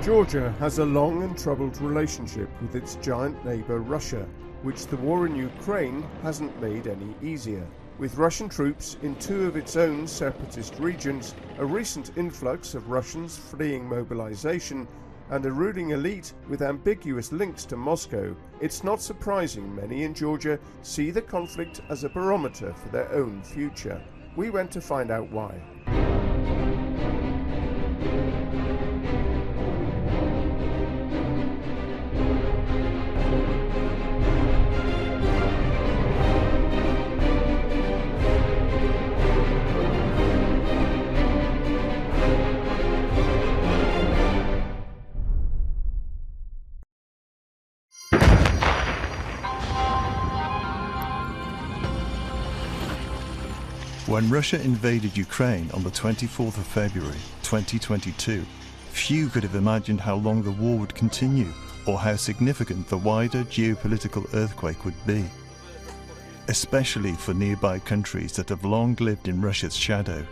Georgia has a long and troubled relationship with its giant neighbour Russia, which the war in Ukraine hasn't made any easier. With Russian troops in two of its own separatist regions, a recent influx of Russians fleeing mobilization, and a ruling elite with ambiguous links to Moscow, it's not surprising many in Georgia see the conflict as a barometer for their own future. We went to find out why. When Russia invaded Ukraine on the 24th of February 2022, few could have imagined how long the war would continue or how significant the wider geopolitical earthquake would be, especially for nearby countries that have long lived in Russia's shadow.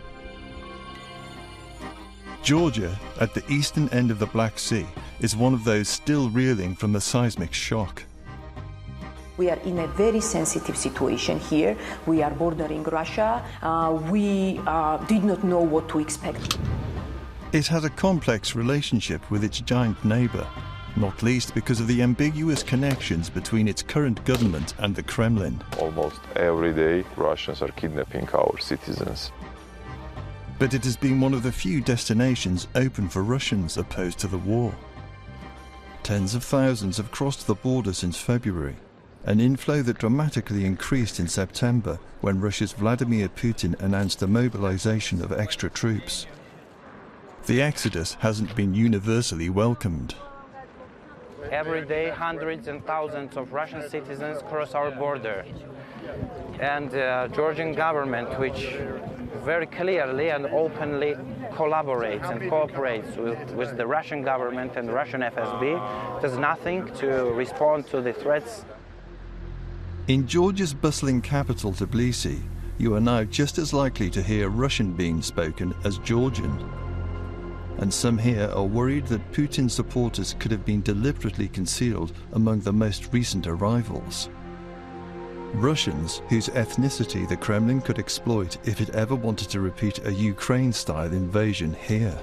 Georgia, at the eastern end of the Black Sea, is one of those still reeling from the seismic shock. We are in a very sensitive situation here. We are bordering Russia. We did not know what to expect. It has a complex relationship with its giant neighbour, not least because of the ambiguous connections between its current government and the Kremlin. Almost every day, Russians are kidnapping our citizens. But it has been one of the few destinations open for Russians opposed to the war. Tens of thousands have crossed the border since February, an inflow that dramatically increased in September when Russia's Vladimir Putin announced the mobilization of extra troops. The exodus hasn't been universally welcomed. Every day, hundreds and thousands of Russian citizens cross our border. And the Georgian government, which very clearly and openly collaborates and cooperates with the Russian government and Russian FSB, does nothing to respond to the threats. In Georgia's bustling capital, Tbilisi, you are now just as likely to hear Russian being spoken as Georgian. And some here are worried that Putin's supporters could have been deliberately concealed among the most recent arrivals. Russians whose ethnicity the Kremlin could exploit if it ever wanted to repeat a Ukraine-style invasion here.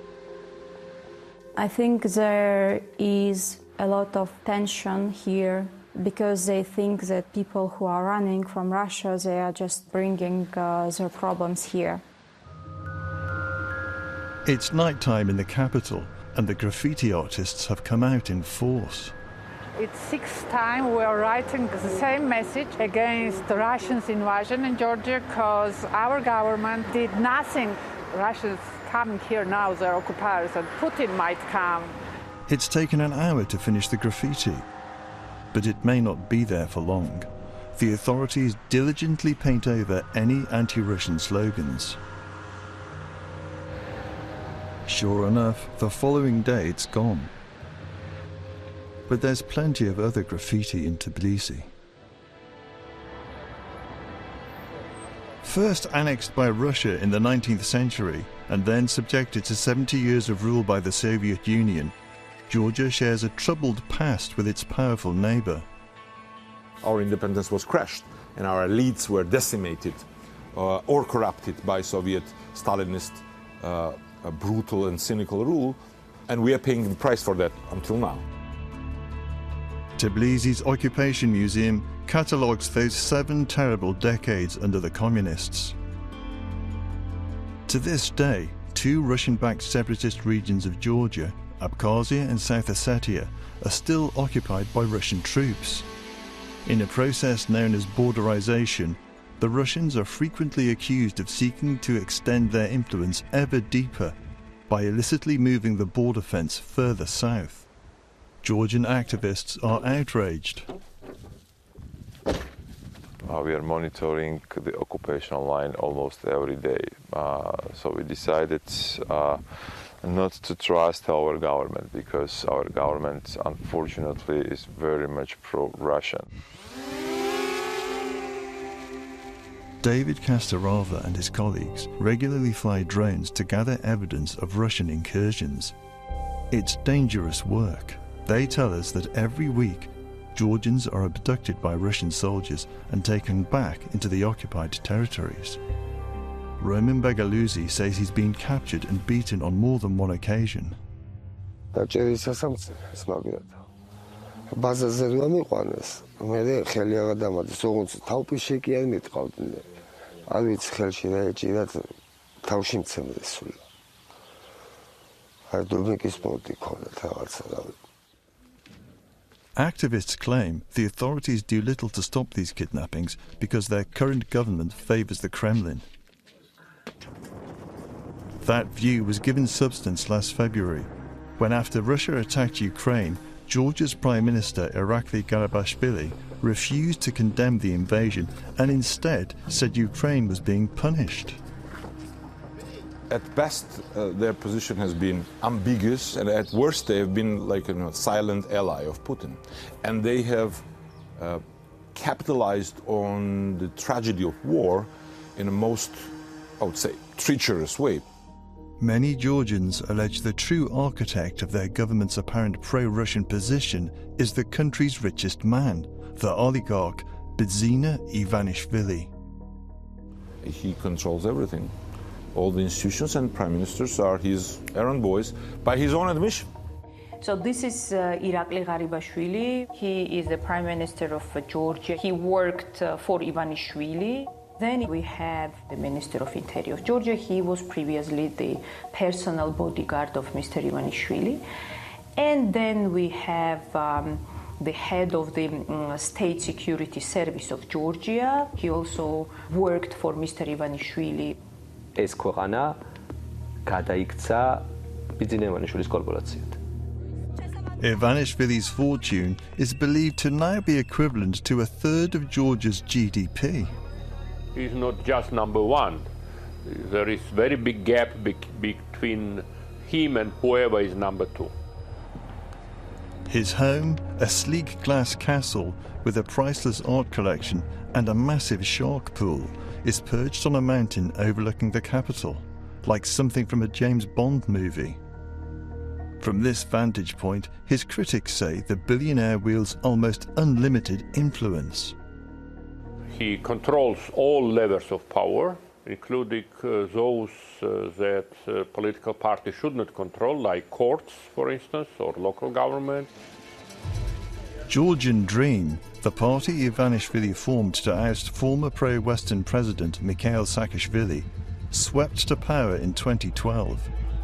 I think there is a lot of tension here because they think that people who are running from Russia, they are just bringing their problems here. It's nighttime in the capital, and the graffiti artists have come out in force. It's sixth time we are writing the same message against the Russians' invasion in Georgia because our government did nothing. Russians coming here now, they're occupiers, and Putin might come. It's taken an hour to finish the graffiti, but it may not be there for long. The authorities diligently paint over any anti-Russian slogans. Sure enough, the following day it's gone. But there's plenty of other graffiti in Tbilisi. First annexed by Russia in the 19th century and then subjected to 70 years of rule by the Soviet Union, Georgia shares a troubled past with its powerful neighbor. Our independence was crushed and our elites were decimated or corrupted by Soviet Stalinist brutal and cynical rule, and we are paying the price for that until now. Tbilisi's Occupation Museum catalogues those 7 terrible decades under the communists. To this day, 2 Russian-backed separatist regions of Georgia, Abkhazia and South Ossetia, are still occupied by Russian troops. In a process known as borderization, the Russians are frequently accused of seeking to extend their influence ever deeper by illicitly moving the border fence further south. Georgian activists are outraged. We are monitoring the occupational line almost every day. So we decided not to trust our government because our government, unfortunately, is very much pro-Russian. David Kastarava and his colleagues regularly fly drones to gather evidence of Russian incursions. It's dangerous work. They tell us that every week Georgians are abducted by Russian soldiers and taken back into the occupied territories. Roman Begaluzzi says he's been captured and beaten on more than one occasion. Activists claim the authorities do little to stop these kidnappings because their current government favours the Kremlin. That view was given substance last February, when after Russia attacked Ukraine, Georgia's Prime Minister Irakli Garibashvili refused to condemn the invasion and instead said Ukraine was being punished. At best, their position has been ambiguous, and at worst, they have been like a silent ally of Putin. And they have capitalized on the tragedy of war in a most, I would say, treacherous way. Many Georgians allege the true architect of their government's apparent pro-Russian position is the country's richest man, the oligarch Bidzina Ivanishvili. He controls everything. All the institutions and prime ministers are his errand boys, by his own admission. So this is Irakli Garibashvili. He is the Prime Minister of Georgia. He worked for Ivanishvili. Then we have the Minister of Interior of Georgia. He was previously the personal bodyguard of Mr. Ivanishvili. And then we have the head of the State Security Service of Georgia. He also worked for Mr. Ivanishvili. ეს ქვეყანა გადაიქცა ბიძინა ივანიშვილის კორპორაციად. Ivanishvili's fortune is believed to now be equivalent to a third of Georgia's GDP. He's not just number one. There is very big gap between him and whoever is number two. His home, a sleek glass castle with a priceless art collection and a massive shark pool, is perched on a mountain overlooking the capital, like something from a James Bond movie. From this vantage point, his critics say the billionaire wields almost unlimited influence. He controls all levels of power, including those that political parties should not control, like courts, for instance, or local government. Georgian Dream, the party Ivanishvili formed to oust former pro-Western President Mikhail Saakashvili, swept to power in 2012.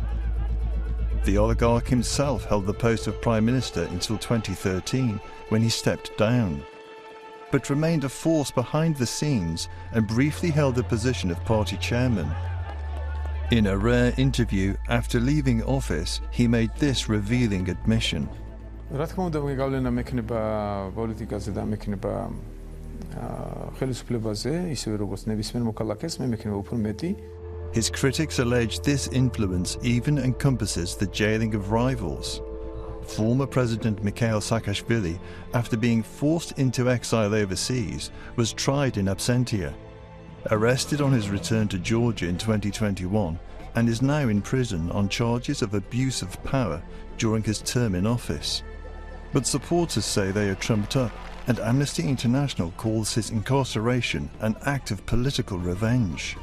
The oligarch himself held the post of Prime Minister until 2013, when he stepped down, but remained a force behind the scenes and briefly held the position of party chairman. In a rare interview after leaving office, he made this revealing admission. რა თქმა უნდა, გავლენა მექნება პოლიტიკაზე და მექნება ხელისუფლებაზე, ისევე როგორც ნებისმიერ მოქალაქეს, მე მექნება უფრო მეტი. His critics allege this influence even encompasses the jailing of rivals. Former President Mikhail Saakashvili, after being forced into exile overseas, was tried in absentia, arrested on his return to Georgia in 2021, and is now in prison on charges of abuse of power during his term in office. But supporters say they are trumped up, and Amnesty International calls his incarceration an act of political revenge.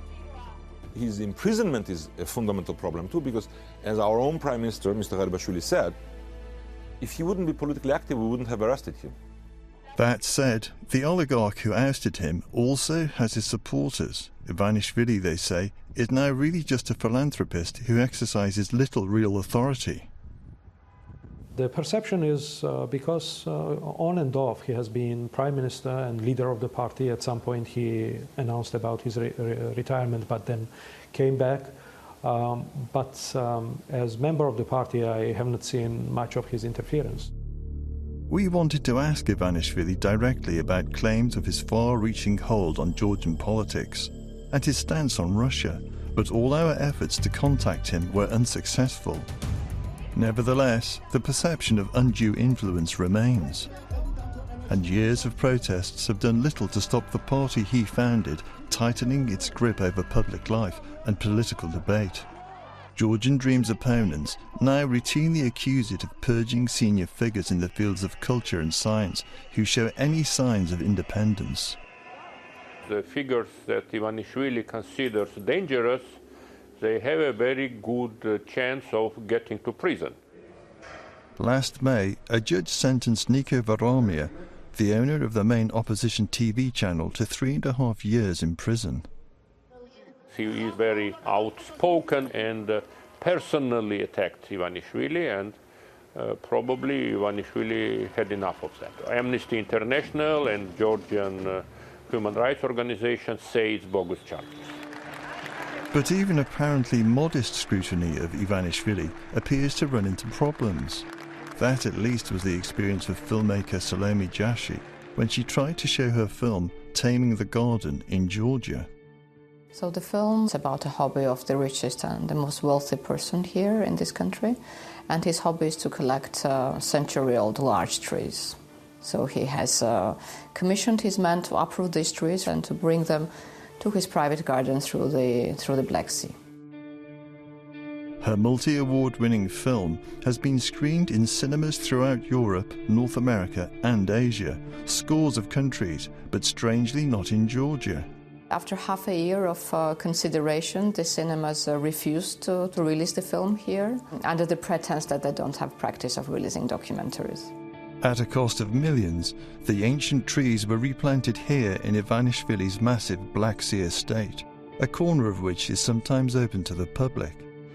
His imprisonment is a fundamental problem too, because as our own Prime Minister, Mr. Garibashvili, said, if he wouldn't be politically active, we wouldn't have arrested him. That said, the oligarch who ousted him also has his supporters. Ivanishvili, they say, is now really just a philanthropist who exercises little real authority. The perception is because on and off he has been prime minister and leader of the party. At some point he announced about his retirement, but then came back. As member of the party, I have not seen much of his interference. We wanted to ask Ivanishvili directly about claims of his far-reaching hold on Georgian politics and his stance on Russia, but all our efforts to contact him were unsuccessful. Nevertheless, the perception of undue influence remains, and years of protests have done little to stop the party he founded tightening its grip over public life and political debate. Georgian Dream's opponents now routinely accuse it of purging senior figures in the fields of culture and science who show any signs of independence. The figures that Ivanishvili considers dangerous, they have a very good chance of getting to prison. Last May, a judge sentenced Niko Varlamir, the owner of the main opposition TV channel, to 3.5 years in prison. He is very outspoken and personally attacked Ivanishvili, and probably Ivanishvili had enough of that. Amnesty International and Georgian human rights organizations say it's bogus charges. But even apparently modest scrutiny of Ivanishvili appears to run into problems. That at least was the experience of filmmaker Salome Jashi when she tried to show her film Taming the Garden in Georgia. So the film is about a hobby of the richest and the most wealthy person here in this country, and his hobby is to collect century-old large trees. So he has commissioned his men to uproot these trees and to bring them to his private garden through the Black Sea. Her multi-award-winning film has been screened in cinemas throughout Europe, North America and Asia, scores of countries, but strangely not in Georgia. After half a year of consideration, the cinemas refused to release the film here, under the pretense that they don't have practice of releasing documentaries. At a cost of millions, the ancient trees were replanted here in Ivanishvili's massive Black Sea estate, a corner of which is sometimes open to the public.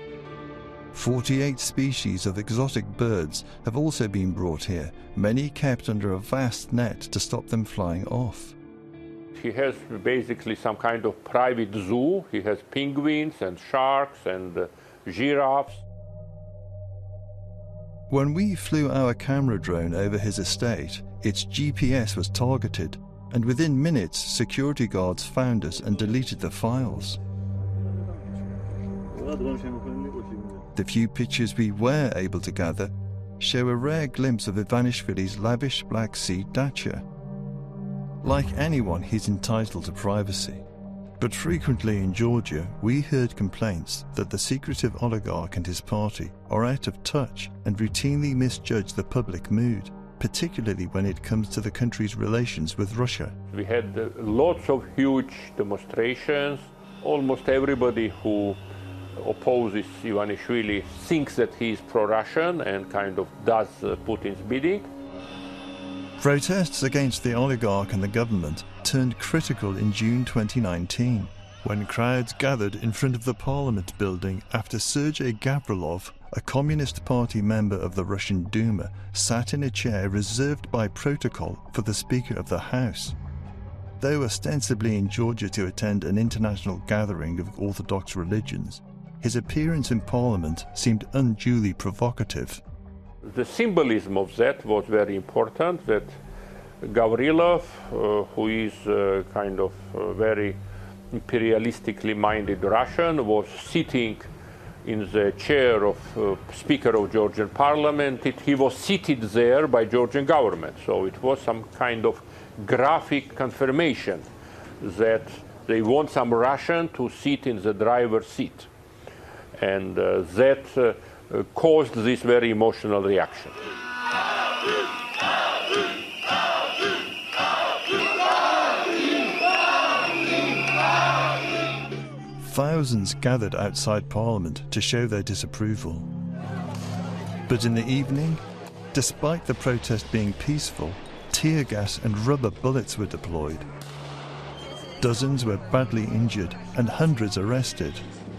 48 species of exotic birds have also been brought here, many kept under a vast net to stop them flying off. He has basically some kind of private zoo. He has penguins and sharks and giraffes. When we flew our camera drone over his estate, its GPS was targeted, and within minutes security guards found us and deleted the files. The few pictures we were able to gather show a rare glimpse of Ivanishvili's lavish Black Sea dacha. Like anyone, he's entitled to privacy. But frequently in Georgia, we heard complaints that the secretive oligarch and his party are out of touch and routinely misjudge the public mood, particularly when it comes to the country's relations with Russia. We had lots of huge demonstrations. Almost everybody who opposes Ivanishvili thinks that he is pro-Russian and kind of does Putin's bidding. Protests against the oligarch and the government turned critical in June 2019, when crowds gathered in front of the Parliament building after Sergei Gavrilov, a Communist Party member of the Russian Duma, sat in a chair reserved by protocol for the Speaker of the House. Though ostensibly in Georgia to attend an international gathering of Orthodox religions, his appearance in Parliament seemed unduly provocative. The symbolism of that was very important, that Gavrilov, who is kind of very imperialistically minded Russian, was sitting in the chair of Speaker of Georgian Parliament. He was seated there by Georgian government, so it was some kind of graphic confirmation that they want some Russian to sit in the driver's seat. And that caused this very emotional reaction. Thousands gathered outside Parliament to show their disapproval. But in the evening, despite the protest being peaceful, tear gas and rubber bullets were deployed. Dozens were badly injured and hundreds arrested.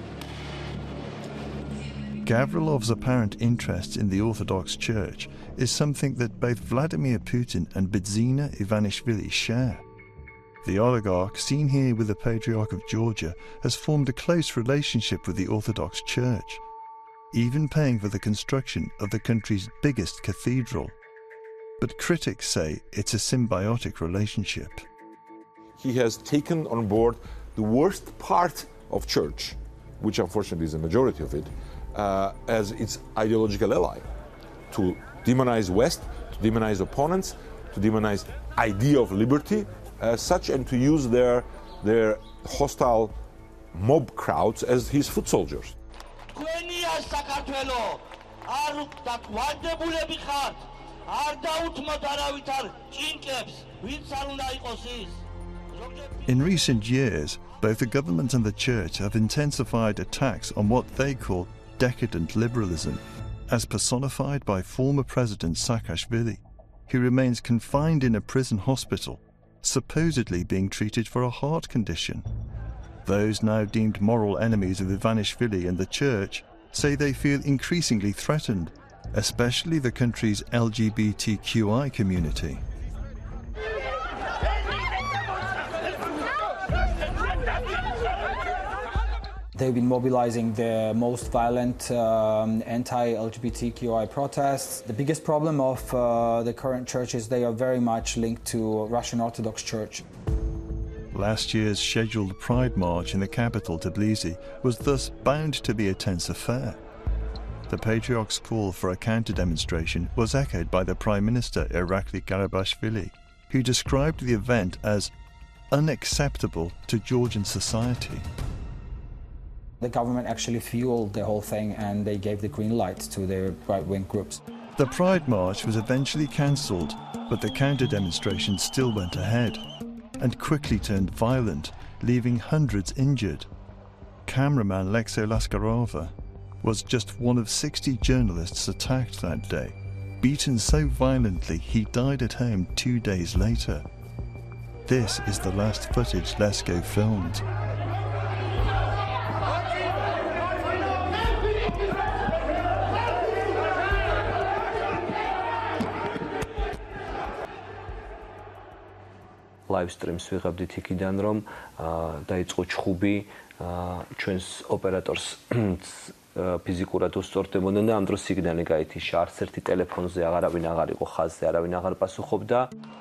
Gavrilov's apparent interest in the Orthodox Church is something that both Vladimir Putin and Bidzina Ivanishvili share. The oligarch, seen here with the Patriarch of Georgia, has formed a close relationship with the Orthodox Church, even paying for the construction of the country's biggest cathedral. But critics say it's a symbiotic relationship. He has taken on board the worst part of church, which unfortunately is the majority of it, as its ideological ally, to demonize West, to demonize opponents, to demonize idea of liberty as such, and to use their hostile mob crowds as his foot soldiers. თქვენია საქართველო არ დაგვანდებულები ხართ არ დაუთმოთ არავითარ ჭინკებს ვინც არ უნდა იყოს ის. In recent years, both the government and the church have intensified attacks on what they call decadent liberalism, as personified by former President Saakashvili, who remains confined in a prison hospital, supposedly being treated for a heart condition. Those now deemed moral enemies of Ivanishvili and the church say they feel increasingly threatened, especially the country's LGBTQI community. They've been mobilizing the most violent anti-LGBTQI protests. The biggest problem of the current church is they are very much linked to Russian Orthodox Church. Last year's scheduled Pride March in the capital, Tbilisi, was thus bound to be a tense affair. The Patriarch's call for a counter-demonstration was echoed by the Prime Minister, Irakli Garibashvili, who described the event as unacceptable to Georgian society. The government actually fueled the whole thing and they gave the green light to the right-wing groups. The Pride March was eventually cancelled, but the counter-demonstration still went ahead and quickly turned violent, leaving hundreds injured. Cameraman Alexey Laskarova was just one of 60 journalists attacked that day. Beaten so violently he died at home 2 days later. This is the last footage Lesko filmed. Live streams ვიღებდით იქიდან რომ დაიწყო ჩხუბი ჩვენს ოპერატორს ფიზიკურად უსწორდებოდნენ და ამ დროს სიგნალი გაითიშა არც ერთი ტელეფონზე აღარავინ აღარ იყო ხაზზე არავინ აღარ პასუხობდა.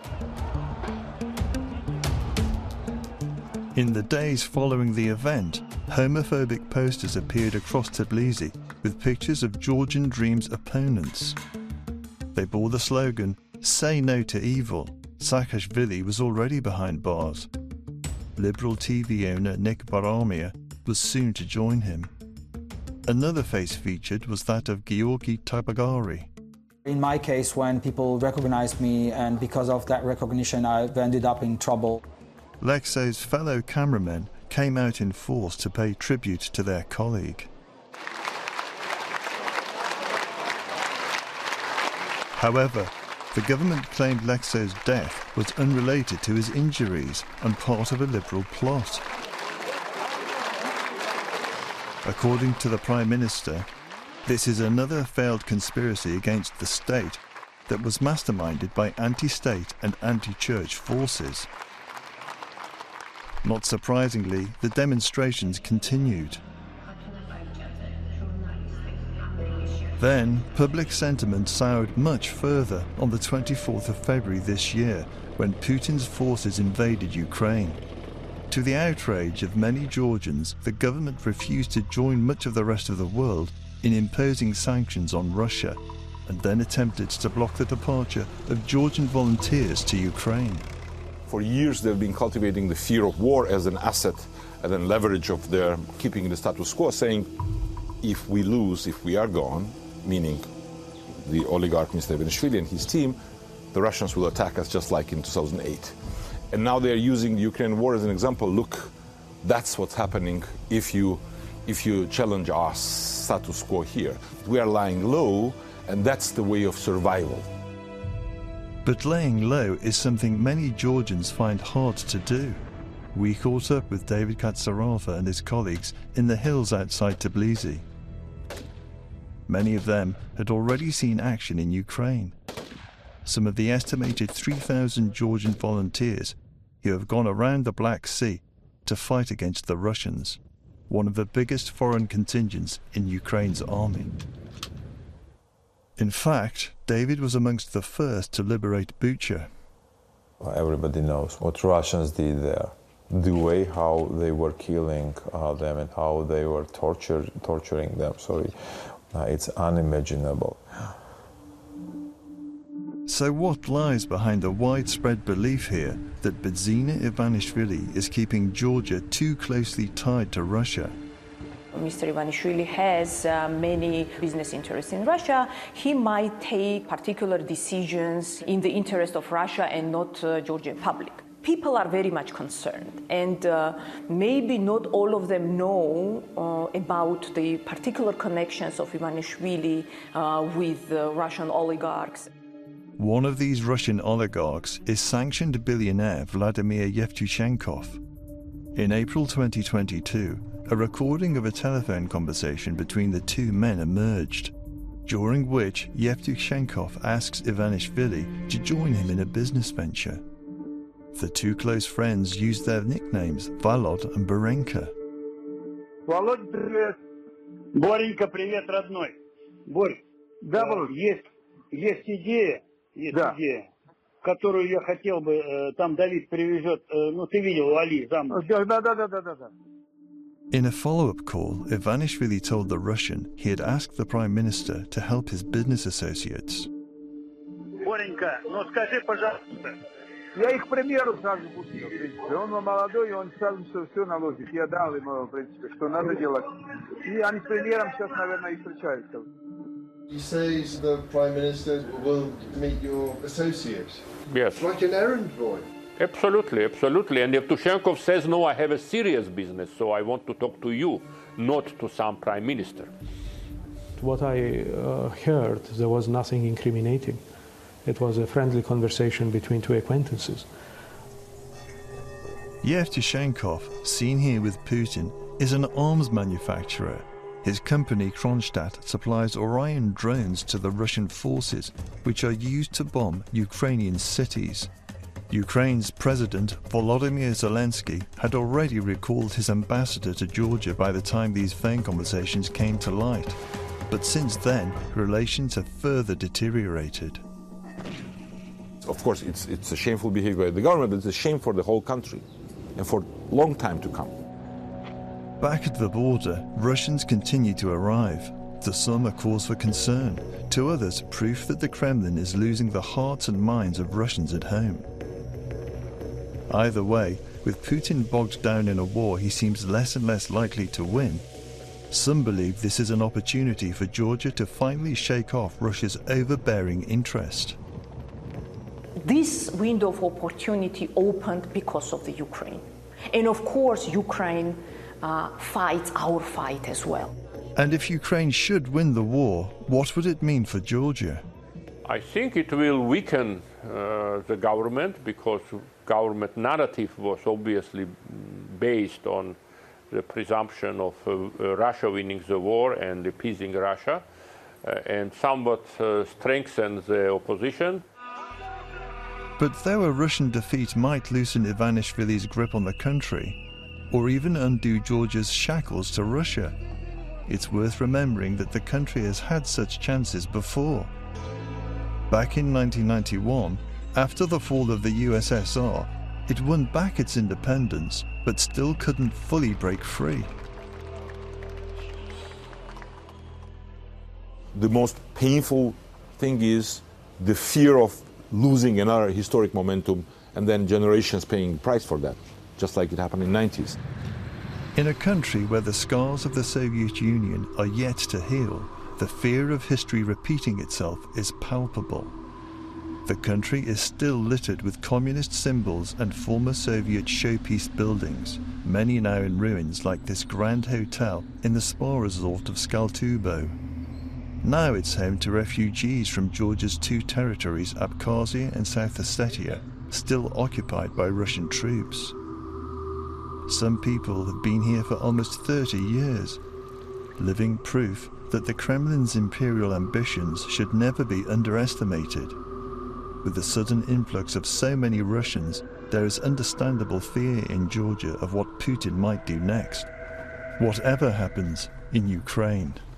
In the days following the event, homophobic posters appeared across Tbilisi with pictures of Georgian Dream's opponents. They bore the slogan, "Say no to evil." Saakashvili was already behind bars. Liberal TV owner Nick Baramia was soon to join him. Another face featured was that of Georgi Tabagari. In my case, when people recognized me and because of that recognition I've ended up in trouble. Lexo's fellow cameramen came out in force to pay tribute to their colleague. However, the government claimed Lexo's death was unrelated to his injuries and part of a liberal plot. According to the Prime Minister, this is another failed conspiracy against the state that was masterminded by anti-state and anti-church forces. Not surprisingly, the demonstrations continued. Then, public sentiment soured much further on the 24th of February this year, when Putin's forces invaded Ukraine. To the outrage of many Georgians, the government refused to join much of the rest of the world in imposing sanctions on Russia, and then attempted to block the departure of Georgian volunteers to Ukraine. For years they've been cultivating the fear of war as an asset and then leverage of their keeping the status quo, saying if we lose, if we are gone, meaning the oligarch Mr. Ivanishvili and his team, the Russians will attack us just like in 2008. And now they're using the Ukraine war as an example. Look, that's what's happening if you challenge our status quo here. We are lying low, and that's the way of survival. But laying low is something many Georgians find hard to do. We caught up with David Katsarava and his colleagues in the hills outside Tbilisi. Many of them had already seen action in Ukraine. Some of the estimated 3,000 Georgian volunteers who have gone around the Black Sea to fight against the Russians, one of the biggest foreign contingents in Ukraine's army. In fact, David was amongst the first to liberate Bucha. Everybody knows what Russians did there. The way how they were killing them and how they were torturing them. It's unimaginable. So what lies behind the widespread belief here that Bidzina Ivanishvili is keeping Georgia too closely tied to Russia? Mr. Ivanishvili has many business interests in Russia. He might take particular decisions in the interest of Russia and not Georgian public. People are very much concerned, and maybe not all of them know about the particular connections of Ivanishvili with Russian oligarchs. One of these Russian oligarchs is sanctioned billionaire Vladimir Yevtushenkov. In April 2022, a recording of a telephone conversation between the two men emerged, during which Yevtushenkov asks Ivanishvili to join him in a business venture. The two close friends used their nicknames Volod and Borenka. Володь, привет. Боренька, привет, родной. Борь, да, есть идея, идея, которую я хотел бы, там Давид привезет, ну ты видел, Али, замуж. Да. In a follow-up call, Ivanishvili told the Russian he had asked the Prime Minister to help his business associates. Боренька, ну скажи, пожалуйста. Я их к примеру сразу пустил, в принципе. Он молодой, и он сразу все наложит. Я дал ему, в принципе, что надо делать. И они с примером сейчас, наверное, и встречаются. He says the Prime Minister will meet your associates. Yes. Like an errand boy. Absolutely. And Yevtushenkov says, no, I have a serious business, so I want to talk to you, not to some Prime Minister. What I heard, there was nothing incriminating. It was a friendly conversation between two acquaintances. Yevtushenkov, seen here with Putin, is an arms manufacturer. His company Kronstadt supplies Orion drones to the Russian forces, which are used to bomb Ukrainian cities. Ukraine's President Volodymyr Zelensky had already recalled his ambassador to Georgia by the time these phone conversations came to light. But since then, relations have further deteriorated. Of course, it's a shameful behavior by the government, but it's a shame for the whole country and for a long time to come. Back at the border, Russians continue to arrive. To some, a cause for concern. To others, proof that the Kremlin is losing the hearts and minds of Russians at home. Either way, with Putin bogged down in a war he seems less and less likely to win, some believe this is an opportunity for Georgia to finally shake off Russia's overbearing interest. This window of opportunity opened because of the Ukraine. And of course, Ukraine fights our fight as well. And if Ukraine should win the war, what would it mean for Georgia? I think it will weaken the government, because government narrative was obviously based on the presumption of Russia winning the war and appeasing Russia, and somewhat strengthen the opposition. But though a Russian defeat might loosen Ivanishvili's grip on the country, or even undo Georgia's shackles to Russia, it's worth remembering that the country has had such chances before. Back in 1991, after the fall of the USSR, it won back its independence, but still couldn't fully break free. The most painful thing is the fear of losing another historic momentum and then generations paying the price for that, just like it happened in the 90s. In a country where the scars of the Soviet Union are yet to heal, the fear of history repeating itself is palpable. The country is still littered with communist symbols and former Soviet showpiece buildings, many now in ruins, like this grand hotel in the spa resort of Skaltubo. Now it's home to refugees from Georgia's two territories, Abkhazia and South Ossetia, still occupied by Russian troops. Some people have been here for almost 30 years, living proof that the Kremlin's imperial ambitions should never be underestimated. With the sudden influx of so many Russians, there is understandable fear in Georgia of what Putin might do next, whatever happens in Ukraine.